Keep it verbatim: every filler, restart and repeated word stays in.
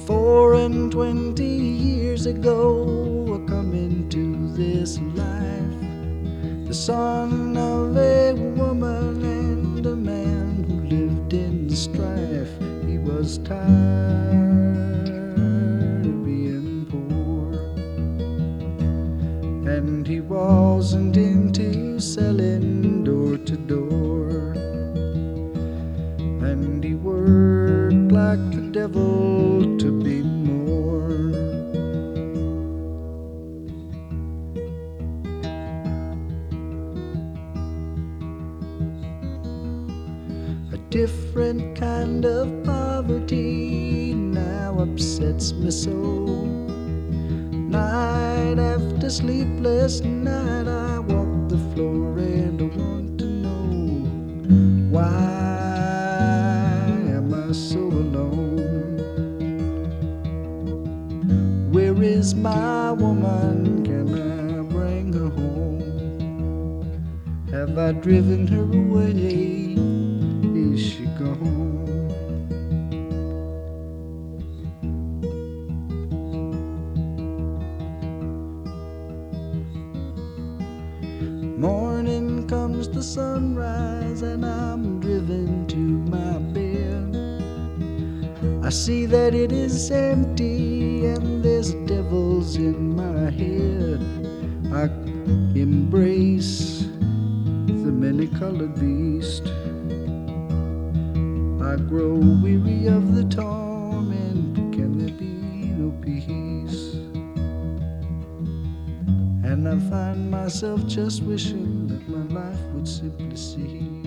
Four and twenty years ago, I come into this life, the son of a woman and a man who lived in strife. He was tired of being poor, and he wasn't into selling door to door, and he worked like the devil to be more. A different kind of poverty now upsets me so. Night after sleepless night, I walk the floor and I want to know, why am I so alone? Where is my woman? Can I bring her home? Have I driven her away? Is she gone? Morning comes the sunrise and I'm driven to my bed. I see that it is empty and there's devils in my head. I embrace the many-colored beast. I grow weary of the torment. Can there be no peace? And I find myself just wishing that my life would simply cease.